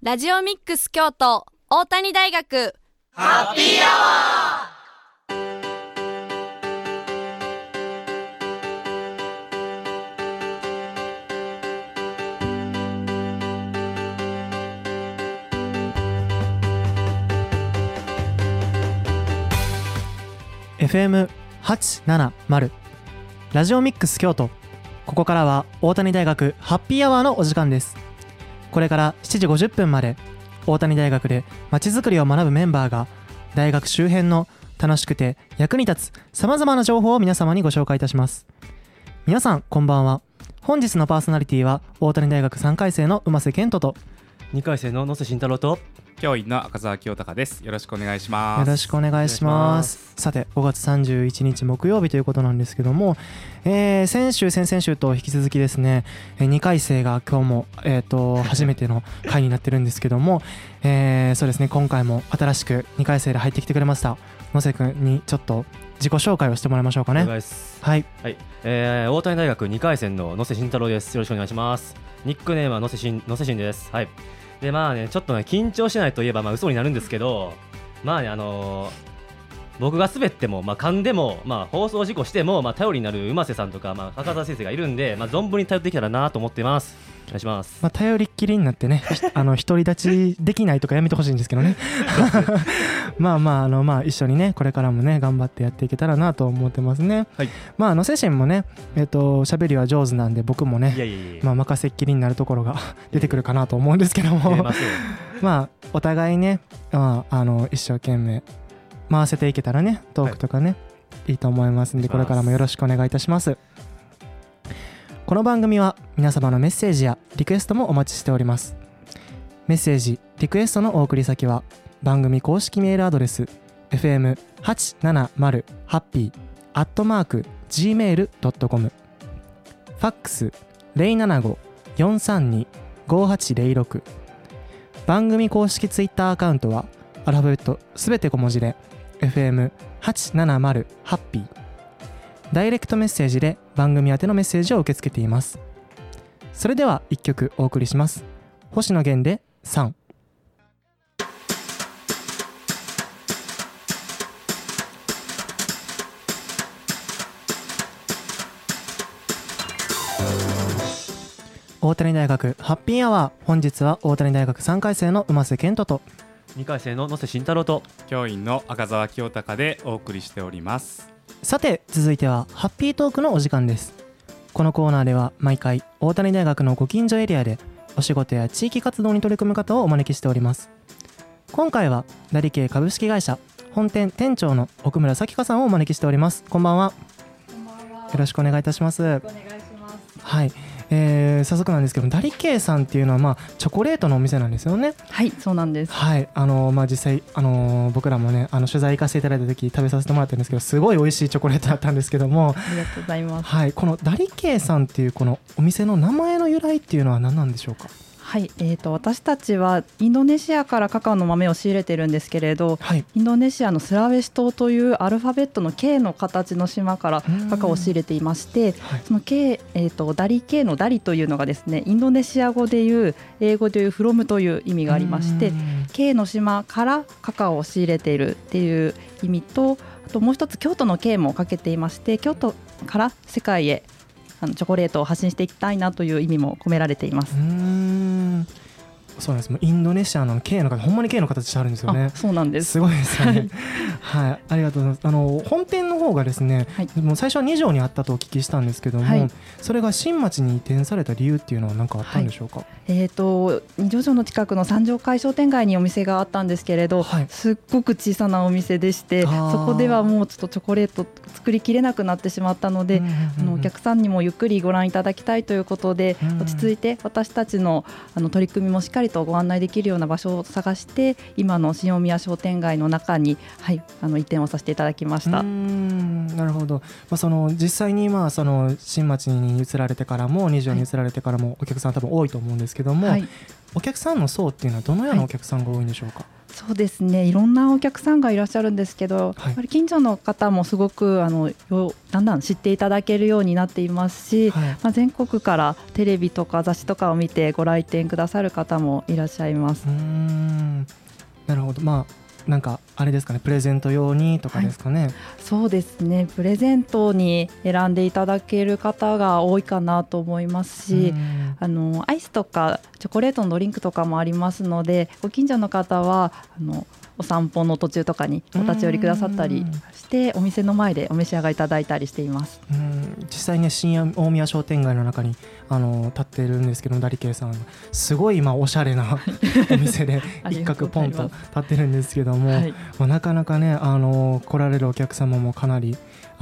ラジオミックス京都大谷大学ハッピーアワー。 FM870 ラジオミックス京都。ここからは大谷大学ハッピーアワーのお時間です。これから7時50分まで大谷大学でまちづくりを学ぶメンバーが大学周辺の楽しくて役に立つさまざまな情報を皆様にご紹介いたします。皆さんこんばんは。本日のパーソナリティは大谷大学3回生の馬瀬健人と 2回生の野瀬慎太郎と教員の赤澤清隆です。よろしくお願いします。 よろしくお願いします。さて5月31日木曜日ということなんですけども、先週先々週と引き続きですね、2回生が今日も、初めての回になってるんですけども、そうですね、今回も新しく2回生で入ってきてくれました野瀬くんにちょっと自己紹介をしてもらいましょうかね。 お願いします。 はい、 はい、大谷大学2回生の野瀬慎太郎です。よろしくお願いします。ニックネームは野瀬慎です。はい。でまあね、ちょっとね緊張しないといえば嘘になるんですけど、まあね僕が滑っても噛んでも放送事故しても頼りになる馬瀬さんとか赤澤先生がいるんで存分に頼っていけたらなと思ってます。お願いします。 頼りっきりになってね独り立ちできないとかやめてほしいんですけどね一緒にねこれからもね頑張ってやっていけたらなと思ってますね。 はい。 野瀬慎もね喋りは上手なんで僕もね任せっきりになるところが出てくるかなと思うんですけどもお互いね一生懸命回せていけたらねトークとかね、いいと思いますんでこれからもよろしくお願いいたします。この番組は皆様のメッセージやリクエストもお待ちしております。メッセージリクエストのお送り先は番組公式メールアドレス fm870happy@gmail.com ファックス 075-432-5806 番組公式ツイッターアカウントはアルファベットすべて小文字でFM870 ハッピー。ダイレクトメッセージで番組宛てのメッセージを受け付けています。それでは1曲お送りします。星野源で3。大谷大学ハッピーアワー。本日は大谷大学3回生の馬瀬健人と 2回生の野瀬慎太郎と教員の赤澤清隆でお送りしております。 さて続いてはハッピートークのお時間です。このコーナーでは毎回大谷大学のご近所エリアでお仕事や地域活動に取り組む方をお招きしております。今回はダリ系株式会社本店店長の奥村咲香さんをお招きしております。こんばんは。 こんばんは。 よろしくお願いいたします。 お願いします。 はい、早速なんですけどダリ系さんっていうのはチョコレートのお店なんですよね。 はい、そうなんです。 はい、実際僕らもね取材行かせていただいた時食べさせてもらったんですけどすごい美味しいチョコレートだったんですけどもありがとうございます。 はい、このダリ系さんっていうこのお店の名前の由来っていうのは何なんでしょうか。 はい、私たちはインドネシアからカカオの豆を仕入れてるんですけれど、はい、インドネシアのスラウェシ島というアルファベットの K の形の島からカカオを仕入れていまして、はい、その K、ダリ系のダリというのがですねインドネシア語でいう英語でいう from という意味がありまして K の島からカカオを仕入れているっていう意味と、あともう一つ京都の K もかけていまして京都から世界へチョコレートを発信していきたいなという意味も込められています。 そうなんです。もうインドネシアの K の形、ほんまに K の形してあるんですよね。 そうなんです。 すごいですよねはい、ありがとうございます。本店の方がですね、はい、もう最初は2条にあったとお聞きしたんですけども、はい、それが新町に移転された理由っていうのは何かあったんでしょうか。 二条城の近くの三条会商店街にお店があったんですけれど、はい、すっごく小さなお店でしてそこではもうちょっとチョコレート作りきれなくなってしまったので、お客さんにもゆっくりご覧いただきたいということで、落ち着いて私たちの取り組みもしっかりとご案内できるような場所を探して今の新大宮商店街の中に、はい、移転をさせていただきました。 なるほど。実際にその新町に移られてからも二条に移られてからもお客さん多分多いと思うんですけども、はい、お客さんの層っていうのはどのようなお客さんが多いんでしょうか。 そうですね、いろんなお客さんがいらっしゃるんですけど、やっぱり近所の方もすごくだんだん知っていただけるようになっていますし、全国からテレビとか雑誌とかを見てご来店くださる方もいらっしゃいます。 なるほど。なんかあれですかね、プレゼント用にとかですかね。 そうですね、プレゼントに選んでいただける方が多いかなと思いますし、アイスとかチョコレートのドリンクとかもありますので、ご近所の方はお散歩の途中とかにお立ち寄りくださったりしてお店の前でお召し上がりいただいたりしています。 実際ね、新大宮商店街の中に立っているんですけど、ダリケイさんすごいおしゃれなお店で一角ポンと立ってるんですけども、なかなかね来られるお客様もかなり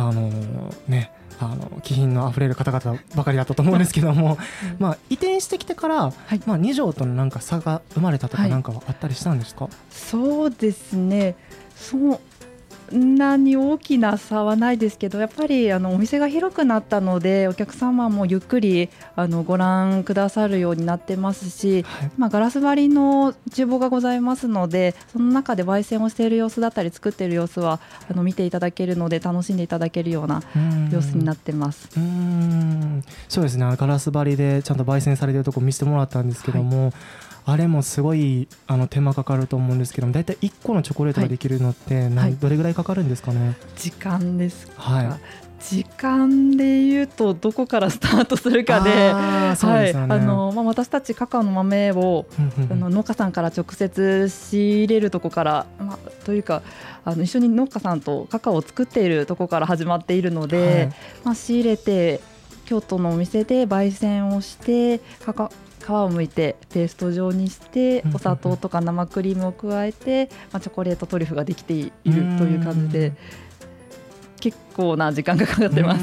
気品のあふれる方々ばかりだったと思うんですけども、移転してきてから、2条とのなんか差が生まれたとかなんかはあったりしたんですか？ そうですね、そんなに大きな差はないですけど、やっぱりお店が広くなったのでお客様もゆっくりご覧くださるようになってますし、ガラス張りの厨房がございますので、その中で焙煎をしている様子だったり作っている様子は見ていただけるので楽しんでいただけるような様子になってます。 そうですね、ガラス張りでちゃんと焙煎されているところ見せてもらったんですけども、あれもすごい手間かかると思うんですけども、だいたい1個のチョコレートができるのってどれぐらいかかるんですかね？ 時間ですか？時間でいうとどこからスタートするかで、私たちカカオの豆を農家さんから直接仕入れるとこから、というか一緒に農家さんとカカオを作っているとこから始まっているので、仕入れて京都のお店で焙煎をして皮を剥いてペースト状にしてお砂糖とか生クリームを加えて、チョコレートトリュフができているという感じで、結構な時間がかかってます。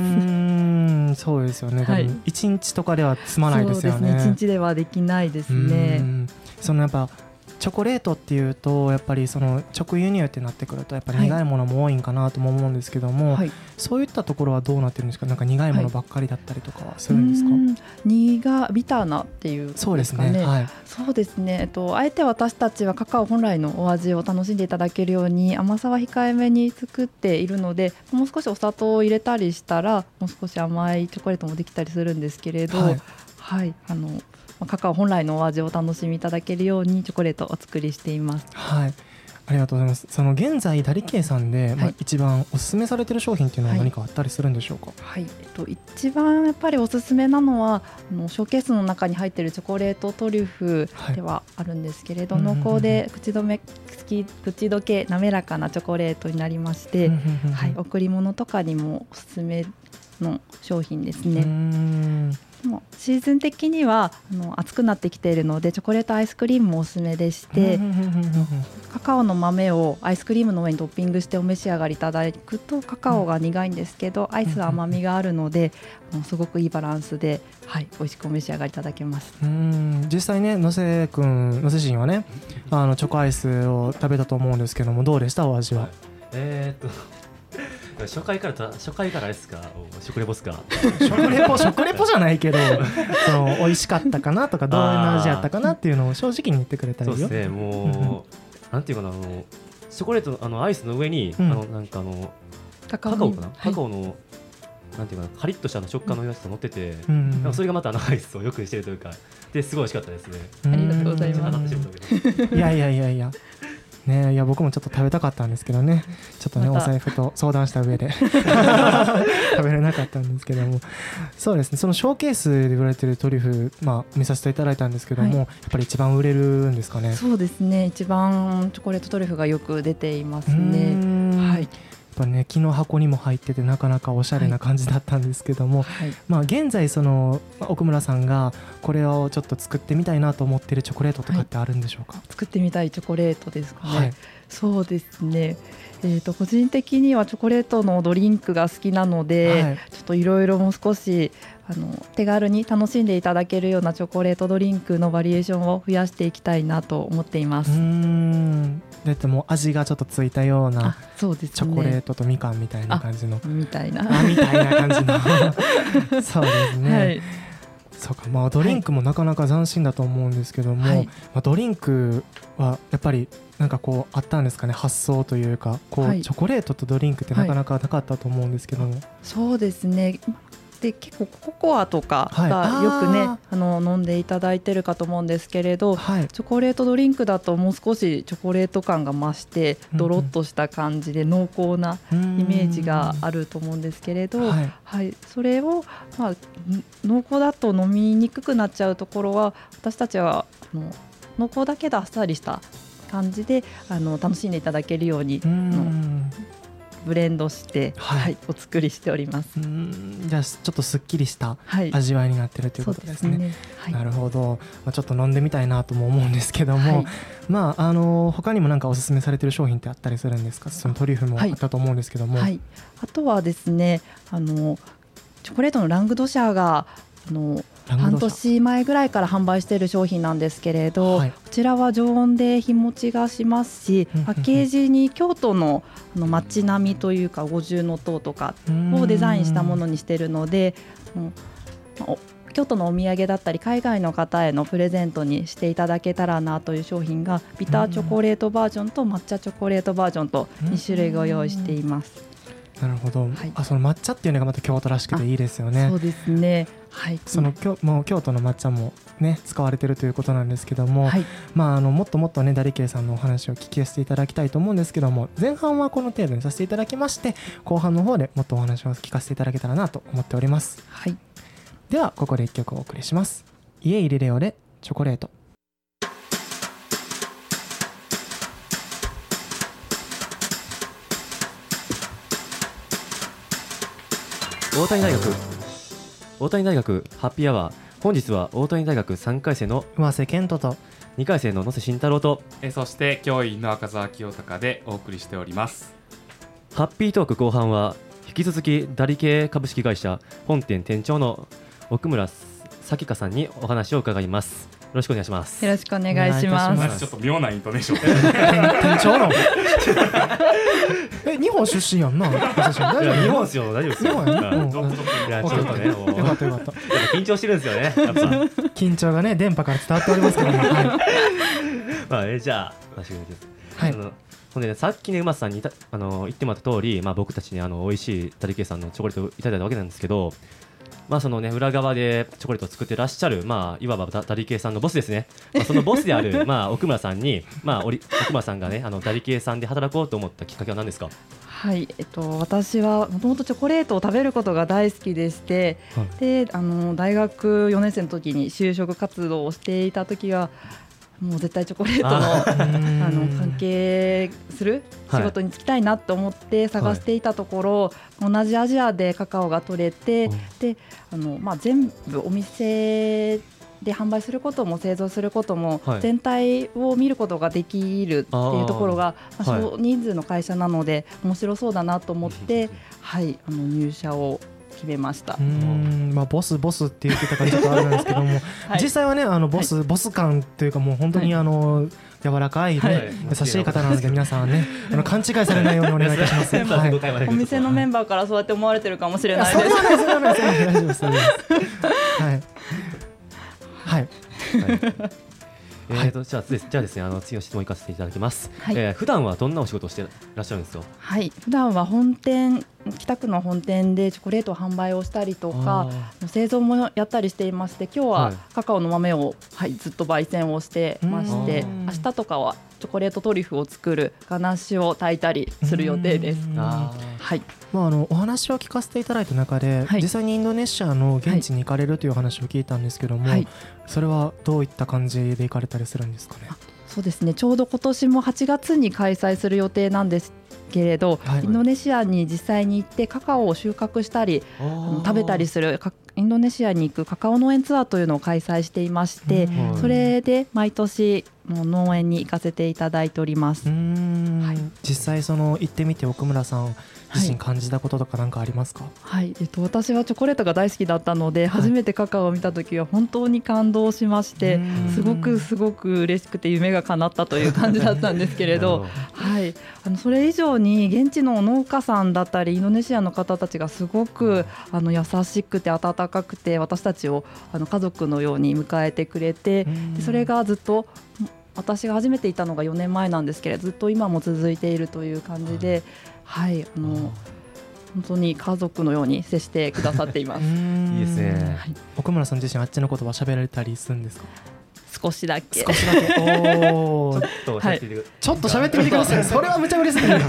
そうですよね、1日とかでは済まないですよね。 そうですね、1日ではできないですね。 やっぱチョコレートっていうとやっぱり直輸入ってなってくるとやっぱり苦いものも多いんかなとも思うんですけども、そういったところはどうなってるんですか？なんか苦いものばっかりだったりとかはするんですか？ ビターなっていうそうですね。 そうですね、あえて私たちはカカオ本来のお味を楽しんでいただけるように甘さは控えめに作っているので、もう少しお砂糖を入れたりしたらもう少し甘いチョコレートもできたりするんですけれど、カカオ本来のお味をお楽しみいただけるようにチョコレートをお作りしています。 ありがとうございます。現在ダリケイさんで、一番おすすめされている商品っていうのは何かあったりするんでしょうか？ 一番やっぱりおすすめなのはショーケースの中に入っているチョコレートトリュフではあるんですけれど、濃厚で口どけ滑らかなチョコレートになりまして、贈り物とかにもおすすめの商品ですね。もうシーズン的には暑くなってきているのでチョコレートアイスクリームもおすすめでして、カカオの豆をアイスクリームの上にトッピングしてお召し上がりいただくと、カカオが苦いんですけどアイスは甘みがあるので、すごくいいバランスで、美味しくお召し上がりいただけます。 実際ね、野瀬しんはねチョコアイスを食べたと思うんですけども、どうでしたお味は？ 初回からですか？食レポですか？ 食レポじゃないけど美味しかったかなとかどういう味やったかなっていうのを正直に言ってくれたらいいよ。 そうですね、もうなんていうかな、チョコレートのアイスの上に、なんかカカオかな、カカオのなんていうかな、カリッとした食感のやつが乗ってて、それがまたアイスをよくしてるというかですごい美味しかったですね。 ありがとうございます。 いや僕もちょっと食べたかったんですけどね、ちょっとねお財布と相談した上で食べれなかったんですけども、そうですね、そのショーケースで売られているトリュフ、見させていただいたんですけども、やっぱり一番売れるんですかね？ そうですね、一番チョコレートトリュフがよく出ていますね。 やっぱね、木の箱にも入っててなかなかおしゃれな感じだったんですけども、現在奥村さんがこれをちょっと作ってみたいなと思っているチョコレートとかってあるんでしょうか？ 作ってみたいチョコレートですかね。そうですね、個人的にはチョコレートのドリンクが好きなので、ちょっといろいろもう少し手軽に楽しんでいただけるようなチョコレートドリンクのバリエーションを増やしていきたいなと思っています。 だってもう味がちょっとついたようなチョコレートとみかんみたいな感じのみたいな感じのそうですね。 そうか、まあ、ドリンクもなかなか斬新だと思うんですけども、はい、まあ、ドリンクはやっぱりなんかこうあったんですかね、発想というかこう、はい、チョコレートとドリンクってなかなかなかったと思うんですけども、 そうですね。で結構ココアとかがよくね、飲んでいただいてるかと思うんですけれど、チョコレートドリンクだともう少しチョコレート感が増してドロッとした感じで濃厚なイメージがあると思うんですけれど、それを、まあ、濃厚だと飲みにくくなっちゃうところは私たちは濃厚だけどあっさりした感じで楽しんでいただけるようにブレンドして、お作りしております。 じゃあちょっとすっきりした味わいになっているということですね。なるほど、まあ、ちょっと飲んでみたいなとも思うんですけども、まあ他にも何かおすすめされている商品ってあったりするんですか？そのトリュフもあったと思うんですけども、 あとはですね、チョコレートのラングドシャが半年前ぐらいから販売している商品なんですけれど、こちらは常温で日持ちがしますし、パッケージに京都の街並みというか五重塔とかをデザインしたものにしているので、京都のお土産だったり海外の方へのプレゼントにしていただけたらなという商品がビターチョコレートバージョンと抹茶チョコレートバージョンと2種類ご用意しています。 なるほど、その抹茶っていうのがまた京都らしくていいですよね。 そうですね、 もう京都の抹茶も、ね、使われているということなんですけども、まあ、もっともっとねダリケイさんのお話を聞きせていただきたいと思うんですけども、前半はこの程度にさせていただきまして、後半の方でもっとお話を聞かせていただけたらなと思っております。ではここで1曲お送りします。家入レオでチョコレート。 大谷大学ハッピーアワー、本日は大谷大学3回生の上瀬健人と 2回生の野瀬慎太郎とそして教員の赤澤清隆でお送りしております。 ハッピートーク後半は引き続きダリ系株式会社本店店長の奥村咲香さんにお話を伺います。よろしくお願いします。 よろしくお願いします。 ちょっと妙なイントネーション店長の日本出身やんな。大丈夫？ 日本ですよ、大丈夫ですよ。いやちょっとね、よかったよかった。緊張してるんですよね。やっぱ緊張がね電波から伝わっておりますけども。 まあじゃあ私がです。ほんでね、さっきね馬さんに言ってもらった通り、まあ僕たちに美味しいダリケイさんのチョコレートをいただいたわけなんですけど。まあそのね、裏側でチョコレートを作ってらっしゃる、まあ、いわばダリケイさんのボスですね、そのボスである、まあ、奥村さんに、まあ、奥村さんがねダリケイさんで働こうと思ったきっかけは何ですか？ 私はもともとチョコレートを食べることが大好きでして、で大学4年生の時に就職活動をしていた時はもう絶対チョコレートの関係する仕事に就きたいなと思って探していたところ、同じアジアでカカオが取れて、で全部お店で販売することも製造することも全体を見ることができるっていうところが少人数の会社なので面白そうだなと思って、入社を決めました。 まあ、ボスって言ってたからちょっとあれなんですけども、実際はねボス感というかもう本当に柔らかい、優しい方なので皆さんね勘違いされないようにお願いいたします。 お店のメンバーからそうやって思われてるかもしれないです。 それはない大丈夫です。 じゃあですね、次の質問いかせていただきます。普段はどんなお仕事をしていらっしゃるんですか？ 普段は北区の本店でチョコレート販売をしたりとか製造もやったりしていまして、今日はカカオの豆を、ずっと焙煎をしてまして、明日とかはチョコレートトリュフを作るガナッシュを炊いたりする予定です。 お話を聞かせていただいた中で、実際にインドネシアの現地に行かれるという話を聞いたんですけども、それはどういった感じで行かれたりするんですかね？ そうですね、ちょうど今年も8月に開催する予定なんですけれど、インドネシアに実際に行ってカカオを収穫したり食べたりするインドネシアに行くカカオ農園ツアーというのを開催していまして、それで毎年農園に行かせていただいております。 実際行ってみて奥村さん自身感じたこととか何かありますか？ はい、私はチョコレートが大好きだったので、初めてカカオを見た時は本当に感動しまして、すごく嬉しくて夢が叶ったという感じだったんですけれどはい、それ以上に現地の農家さんだったりインドネシアの方たちがすごく優しくて温かくて、私たちを家族のように迎えてくれて、でそれがずっと私が初めていたのが4年前なんですけれど、ずっと今も続いているという感じで、はい、本当に家族のように接してくださっています。 いいですね、 はい、奥村さん自身あっちの言葉喋られたりするんですか？ 少しだけおーちょっと喋ってみてください。それはむちゃ嬉しいな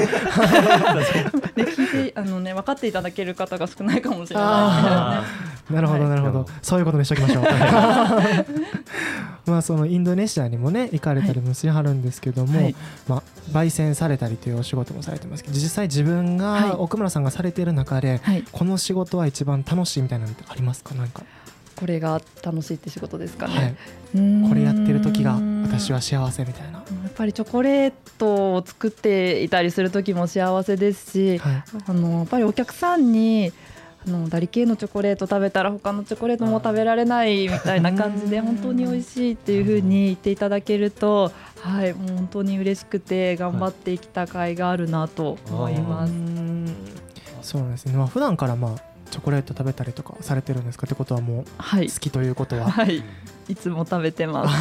聞いて分かっていただける方が少ないかもしれないですね。 なるほどなるほど、そういうことにしておきましょうまあそのインドネシアにもね行かれたりもしはるんですけども、はい、まあ焙煎されたりというお仕事もされてますけど、実際自分が奥村さんがされている中で、はい、この仕事は一番楽しいみたいなのってありますか？なんかこれが楽しいって仕事ですかね、 はい、これやってる時が私は幸せみたいな。 やっぱりチョコレートを作っていたりする時も幸せですし、はい、やっぱりお客さんにダリ系のチョコレート食べたら他のチョコレートも食べられないみたいな感じで本当に美味しいっていう風に言っていただけると、はい、もう本当に嬉しくて頑張ってきた甲斐があるなと思います。 そうですね、まあ、普段からチョコレート食べたりとかされてるんですか？ってことはもう好きということは、 はい、いつも食べてます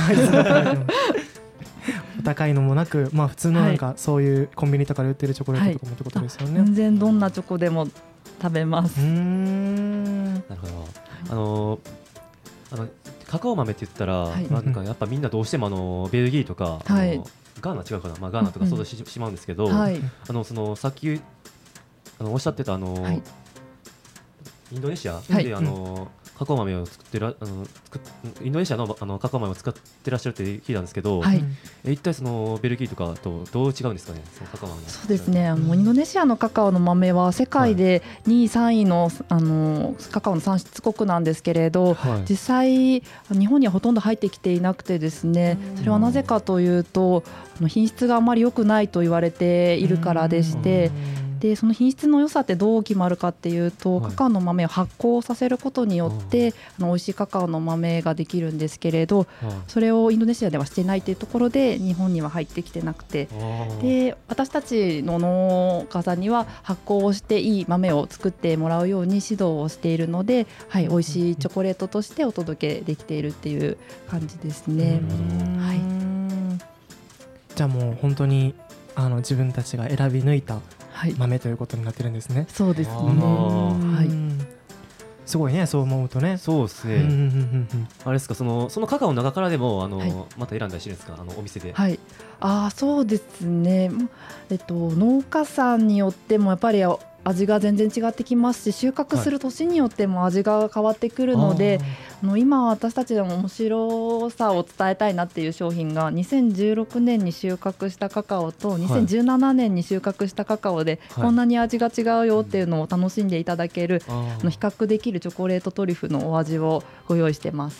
お高いのもなく、まあ、普通のなんかそういうコンビニとかで売ってるチョコレートとかもってことですよね。 全然どんなチョコでも食べます。 なるほど。カカオ豆って言ったら、はい、なんかやっぱみんなどうしてもベルギーとか、はい、ガーナ違うかな、ガーナとか想像してしまうんですけど、はい、そのさっきおっしゃってたはい、インドネシアで、はい、カカオ豆を作ってインドネシアのカカオ豆を使ってらっしゃるって聞いたんですけど、はい、一体そのベルギーとかとどう違うんですかね？そのカカオ豆。 そうですね、インドネシアのカカオの豆は世界で2位3位の、カカオの産出国なんですけれど、はい、実際日本にはほとんど入ってきていなくてですね、それはなぜかというと品質があまり良くないと言われているからでして、でその品質の良さってどう決まるかっていうと、カカオの豆を発酵させることによって美味しいカカオの豆ができるんですけれど、それをインドネシアではしてないというところで日本には入ってきてなくて、で私たちの農家さんには発酵をしていい豆を作ってもらうように指導をしているので、はい、美味しいチョコレートとしてお届けできているっていう感じですね。はい、 じゃあもう本当に自分たちが選び抜いた豆ということになってるんですね。 そうですね、はい、 すごいね、そう思うとね。 そうですね、あれですか、そのカカオの中からでもはい、また選んだりしてるんですか？お店で。 はい、そうですね、農家さんによってもやっぱり味が全然違ってきますし、収穫する年によっても味が変わってくるので、今私たちでも面白さを伝えたいなっていう商品が2016年に収穫したカカオと2017年に収穫したカカオでこんなに味が違うよっていうのを楽しんでいただける、比較できるチョコレートトリュフのお味をご用意してます。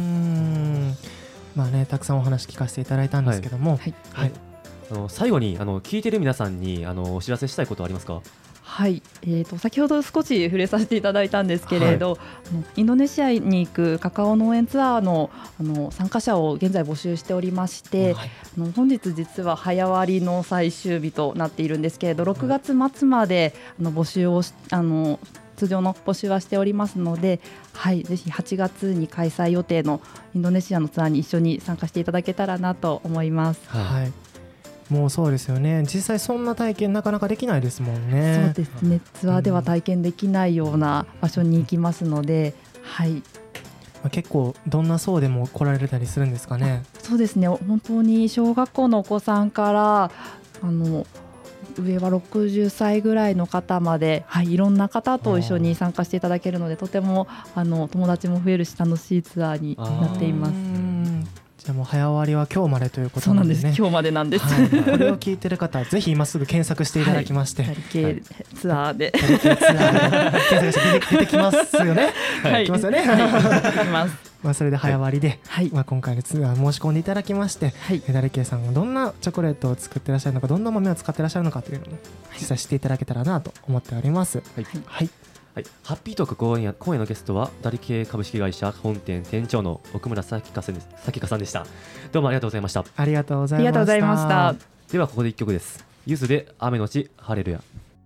まあね、たくさんお話聞かせていただいたんですけども、 最後に聞いてる皆さんにお知らせしたいことはありますか？ はい、先ほど少し触れさせていただいたんですけれど、インドネシアに行くカカオ農園ツアーの、参加者を現在募集しておりまして、本日実は早割の最終日となっているんですけれど、6月末まで募集を通常の募集はしておりますので、はい、ぜひ8月に開催予定のインドネシアのツアーに一緒に参加していただけたらなと思います。 はい、もうそうですよね、実際そんな体験なかなかできないですもんね。 そうですね、ツアーでは体験できないような場所に行きますので、はい、 結構どんな層でも来られたりするんですかね？ そうですね、本当に小学校のお子さんから上は60歳ぐらいの方まで、はい、いろんな方と一緒に参加していただけるので、とても友達も増えるし楽しいツアーになっています。 じゃあもう早割は今日までということなんですね。 そうなんです、今日までなんです、 はい、これを聞いてる方はぜひ今すぐ検索していただきまして、 ダリ系ツアーで検索して出てきますよね。はい、来ますよね。 はい、出てきます。 それで早割りで、 はい、 今回のツアー申し込んでいただきまして、はい、ダリケイさんがどんなチョコレートを作ってらっしゃるのか、どんな豆を使ってらっしゃるのかというのを実際知っていただけたらなと思っております。はいはいはい、ハッピートーク今夜のゲストはダリケイ株式会社本店店長の奥村咲香さんでした。どうもありがとうございました。 ありがとうございました。 ではここで1曲です。ゆずで雨のち晴れるや。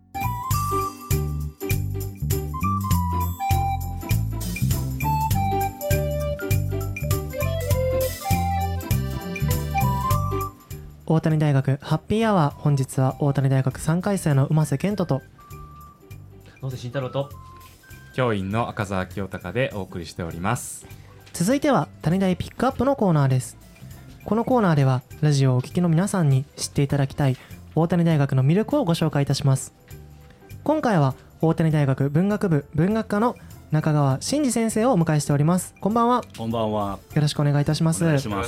大谷大学ハッピーアワー、本日は大谷大学3回生の馬瀬健人と野瀬慎太郎と教員の赤澤清隆でお送りしております。 続いては谷大ピックアップのコーナーです。このコーナーではラジオをお聞きの皆さんに知っていただきたい大谷大学の魅力をご紹介いたします。今回は大谷大学文学部文学科の中川真嗣先生をお迎えしております。こんばんは。 こんばんは。 よろしくお願いいたします。 お願いします。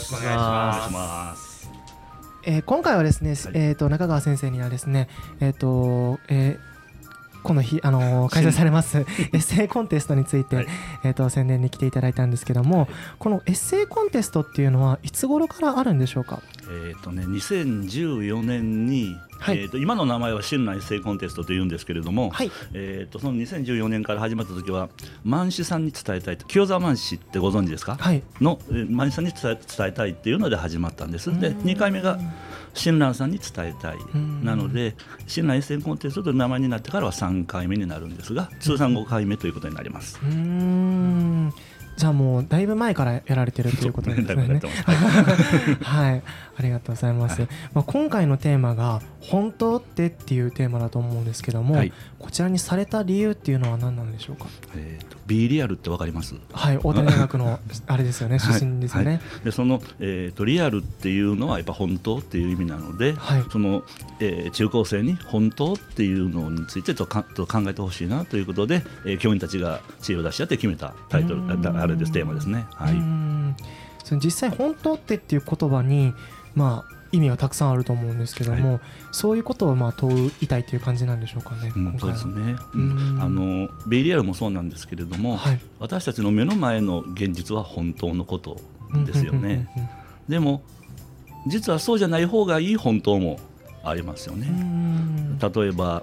今回はですね、中川先生にはですね、この日、開催されますエッセイコンテストについて、宣伝に来ていただいたんですけども、このエッセイコンテストっていうのはいつ頃からあるんでしょうか。 2014年に、今の名前は新内エッセイコンテストというんですけれども、その2014年から始まった時は万志さんに伝えたいと、清沢万志ってご存知ですか、の万志さんに伝えたいっていうので始まったんです。で2回目が親鸞さんに伝えたいなので、親鸞エッセイコンテストという名前になってからは3回目になるんですが、通算5回目ということになります。 じゃあもうだいぶ前からやられてるということですね。はい、ありがとうございます。今回のテーマが本当っていうテーマだと思うんですけども、こちらにされた理由っていうのは何なんでしょうか。 B リアルってわかります？ はい、大谷大学のあれですよね、出身ですよね。 でその、リアルっていうのはやっぱ本当っていう意味なので、その、中高生に本当っていうのについて考えてほしいなということで、教員たちが知恵を出し合って決めたタイトル、あれです、テーマですね。 その実際本当っていう言葉に意味はたくさんあると思うんですけども、そういうことを問いたいという感じなんでしょうかね。 そうですね。ベイリアルもそうなんですけれども、私たちの目の前の現実は本当のことですよね。でも実はそうじゃない方がいい本当もありますよね。例えば、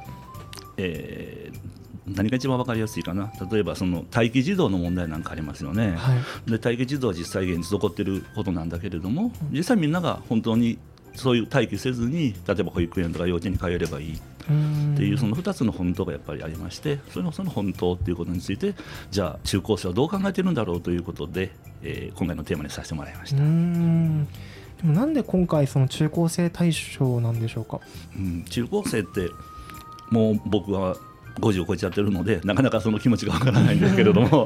何が一番分かりやすいかな。例えばその待機児童の問題なんかありますよね。で待機児童は実際現実起こっていることなんだけれども、実際みんなが本当にそういう待機せずに、例えば保育園とか幼稚園に通えればいいっていう、その2つの本当がやっぱりありまして、その本当っていうことについて、じゃあ中高生はどう考えているんだろうということで、今回のテーマにさせてもらいました。 でもなんで今回その中高生対象なんでしょうか。 中高生ってもう僕は50を超えちゃってるので、なかなかその気持ちがわからないんですけれども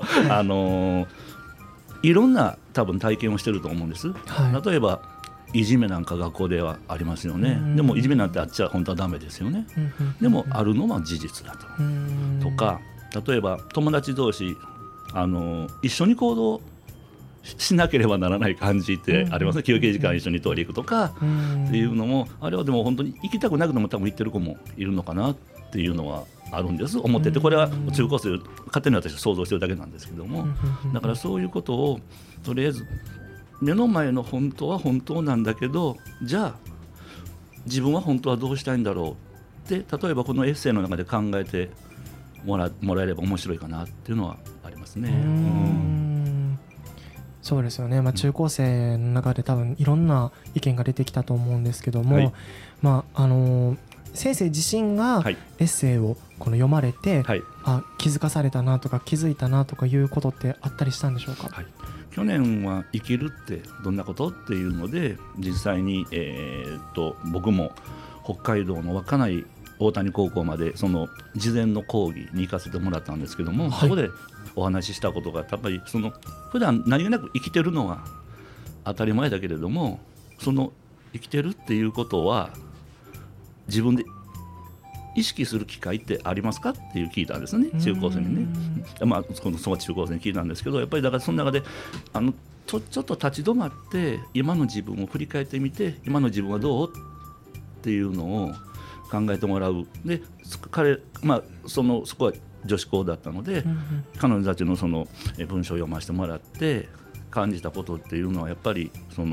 いろんな多分体験をしてると思うんです。例えばいじめなんか学校ではありますよね。でもいじめなんてあっちゃ本当はダメですよね。でもあるのは事実だと。とか例えば友達同士一緒に行動しなければならない感じってありますね。休憩時間一緒にトイレ行くとかっていうのも、あれはでも本当に行きたくなくても多分行ってる子もいるのかなっていうのはあるんです、思ってて。これは中高生勝手に私は想像してるだけなんですけども、だからそういうことをとりあえず目の前の本当は本当なんだけど、じゃあ自分は本当はどうしたいんだろうって、例えばこのエッセイの中で考えてもらえれば面白いかなっていうのはありますね。 そうですよね。中高生の中で多分いろんな意見が出てきたと思うんですけども、先生自身がエッセイを読まれて、気づかされたなとか気づいたなとかいうことってあったりしたんでしょうか。 去年は生きるってどんなことっていうので、実際に、僕も北海道の稚内大谷高校までその事前の講義に行かせてもらったんですけども、そこでお話ししたことが、やっぱりその普段何気なく生きてるのは当たり前だけれども、その生きてるっていうことは自分で意識する機会ってありますかっていう聞いたんですね、中高生にね。その中高生に聞いたんですけど、やっぱりだからその中でちょっと立ち止まって今の自分を振り返ってみて、今の自分はどうっていうのを考えてもらう。で彼、そこは女子校だったので、彼女たちのその文章を読ませてもらって感じたことっていうのはやっぱりこ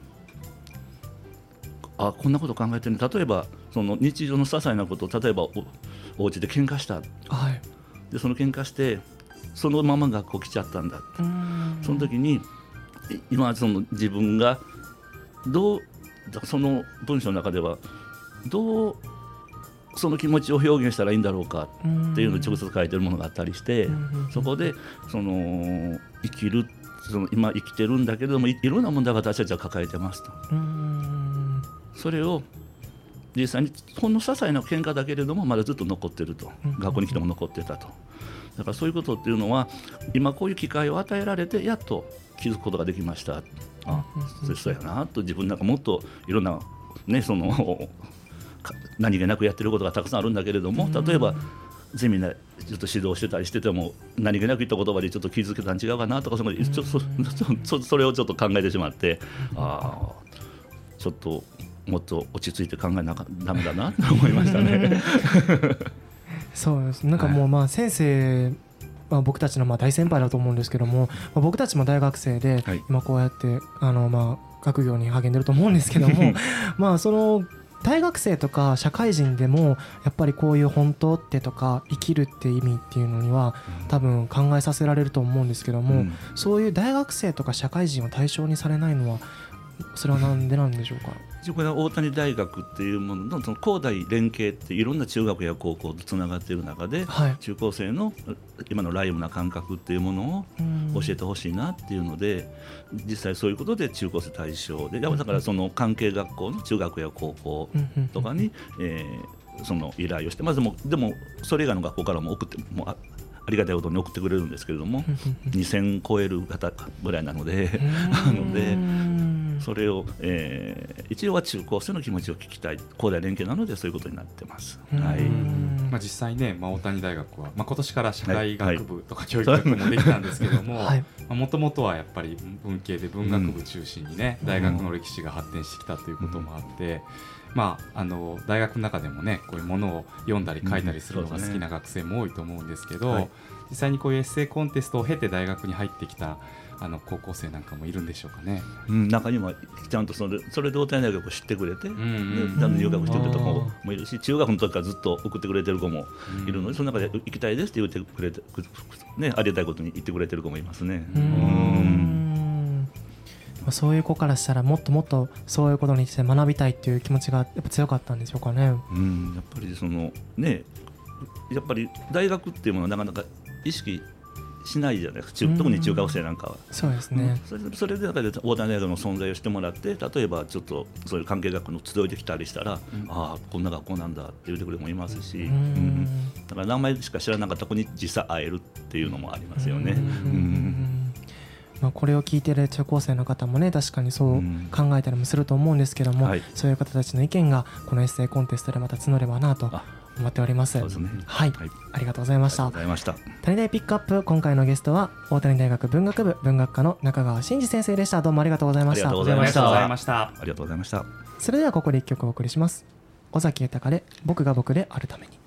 んなこと考えてる。例えばその日常の些細なこと、例えばお家で喧嘩した、はい、でその喧嘩してそのまま学校来ちゃったんだって。その時に今その自分がどうその文章の中ではどうその気持ちを表現したらいいんだろうかっていうのを直接書いてるものがあったりして、そこでその生きる、その今生きてるんだけれどもいろんな問題が私たちは抱えてますと。それを実際にほんの些細な喧嘩だけれどもまだずっと残ってると、学校に来ても残ってたと。だからそういうことっていうのは今こういう機会を与えられてやっと気づくことができました。そうやなと、自分なんかもっといろんなね、その何気なくやってることがたくさんあるんだけれども、例えばゼミでちょっと指導してたりしてても何気なく言った言葉でちょっと気づけたん違うかなとか、それをちょっと考えてしまって、ちょっともっと落ち着いて考えなきゃダメだなと思いましたね。 そうです。なんかもうまあ先生は僕たちのまあ大先輩だと思うんですけども、僕たちも大学生で今こうやってまあ学業に励んでると思うんですけどもまあその大学生とか社会人でもやっぱりこういう本当ってとか生きるって意味っていうのには多分考えさせられると思うんですけども、そういう大学生とか社会人を対象にされないのはそれはなんでなんでしょうか。 これは大谷大学っていうものの、その高大連携っていろんな中学や高校とつながっている中で、はい、中高生の今のライブな感覚っていうものを教えてほしいなっていうので、実際そういうことで中高生対象で、だからその関係学校の中学や高校とかに、その依頼をして、まずでもそれ以外の学校からも送ってもありがたいことに送ってくれるんですけれども2000超える方ぐらいなのでそれを、一応は中高生の気持ちを聞きたい高大連携なのでそういうことになってます。はい。 実際ね、大谷大学は、今年から社会学部とか教育学部もできたんですけども、もともとはやっぱり文系で文学部中心にね、大学の歴史が発展してきたということもあって、大学の中でもねこういうものを読んだり書いたりするのが好きな学生も多いと思うんですけど、実際にこういうエッセイコンテストを経て大学に入ってきた高校生なんかもいるんでしょうかね。 中にもちゃんとそれで大谷大学を知ってくれて、入学してくれた子もいるし、中学の時からずっと送ってくれてる子もいるので、その中で行きたいですって言ってくれて、ありがたいことに言ってくれてる子もいますね。 そういう子からしたらもっともっとそういうことにして学びたいっていう気持ちがやっぱ強かったんでしょうかね。 やっぱりやっぱり大学っていうものはなかなか意識しないじゃないですか、特に中学生なんかは。 そうですね。 それで大谷大学の存在をしてもらって、例えばちょっとそういう関係学の集いできたりしたら、こんな学校なんだって言ってくれる子もいますし、だから名前しか知らなかった子に実際会えるっていうのもありますよね。 これを聞いている中高生の方もね、確かにそう考えたりもすると思うんですけども、そういう方たちの意見がこのエッセイコンテストでまた募ればなと思っております。 そうですね。 はい、ありがとうございました。谷大ピックアップ、今回のゲストは大谷大学文学部文学科の中川真嗣先生でした。どうもありがとうございました。 ありがとうございました。 それではここで一曲お送りします。尾崎豊で僕が僕であるために。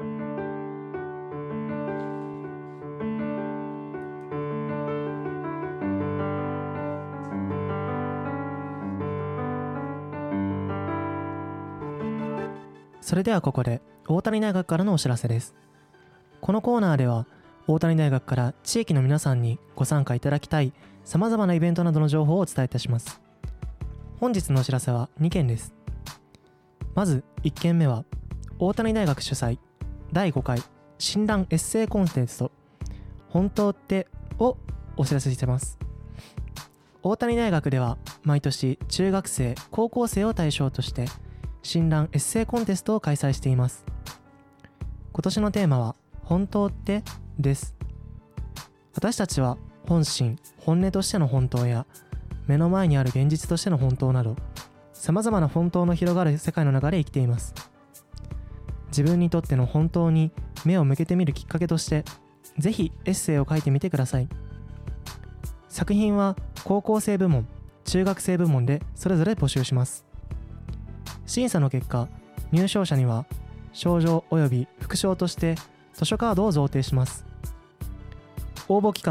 それではここで大谷大学からのお知らせです。このコーナーでは大谷大学から地域の皆さんにご参加いただきたいさまざまなイベントなどの情報をお伝えいたします。本日のお知らせは2件です。まず1件目は大谷大学主催第5回新覧エッセイコンテスト本当ってをお知らせしています。大谷大学では毎年中学生高校生を対象として新覧エッセイコンテストを開催しています。今年のテーマは本当ってです。私たちは本心本音としての本当や目の前にある現実としての本当などさまざまな本当の広がる世界の中で生きています。自分にとっての本当に目を向けてみるきっかけとしてぜひエッセイを書いてみてください。作品は高校生部門中学生部門でそれぞれ募集します。審査の結果、入賞者には賞状及び副賞として図書カードを贈呈します。応募期間は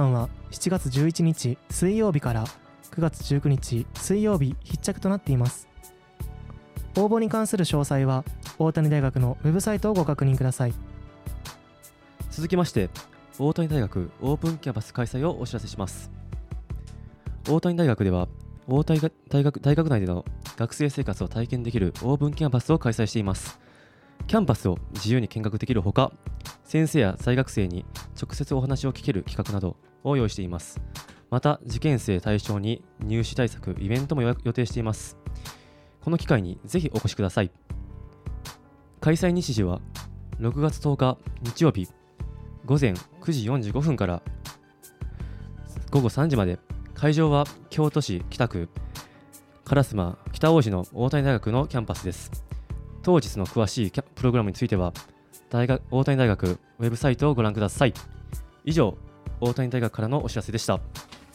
7月11日水曜日から9月19日水曜日必着となっています。応募に関する詳細は大谷大学のウェブサイトをご確認ください。 続きまして大谷大学オープンキャンパス開催をお知らせします。大谷大学では大学内での学生生活を体験できるオープンキャンパスを開催しています。キャンパスを自由に見学できるほか、先生や在学生に直接お話を聞ける企画などを用意しています。また受験生対象に入試対策イベントも予定しています。この機会にぜひお越しください。開催日時は6月10日日曜日午前9時45分から午後3時まで。会場は京都市北区烏丸北大路の大谷大学のキャンパスです。当日の詳しいプログラムについては大谷大学ウェブサイトをご覧ください。以上、大谷大学からのお知らせでした。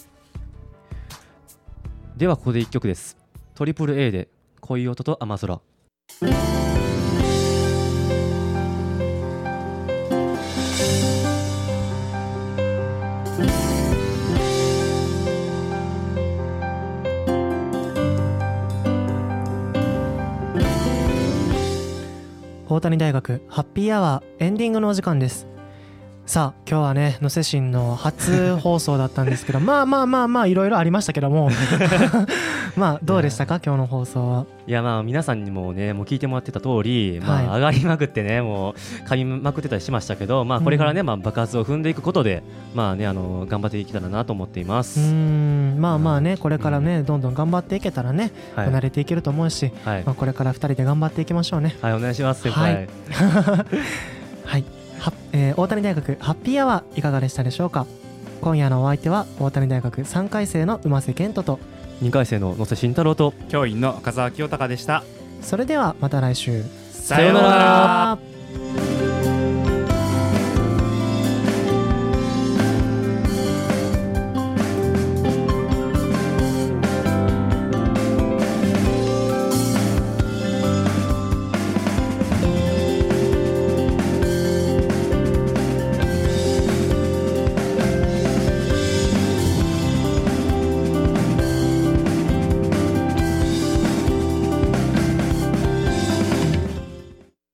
ではここで1曲です。トリプル A で恋音と雨空。 大谷大学ハッピーアワーエンディングのお時間です。さあ今日はね能勢新の初放送だったんですけどまあいろいろありましたけどもまあどうでしたか今日の放送は。 いやまあ皆さんにもねもう聞いてもらってた通り、まあ上がりまくってねもう噛みまくってたりしましたけど、まあこれからねまあ爆発を踏んでいくことでまあね頑張っていけたらなと思っています。 まあねこれからねどんどん頑張っていけたらね慣れていけると思うし、まあこれから2人で頑張っていきましょうね。 はいお願いします先輩。 はい大谷大学ハッピーアワーいかがでしたでしょうか。今夜のお相手は大谷大学3回生の馬瀬健人と 2回生の野瀬慎太郎と教員の深澤清隆でした。 それではまた来週。 さようなら。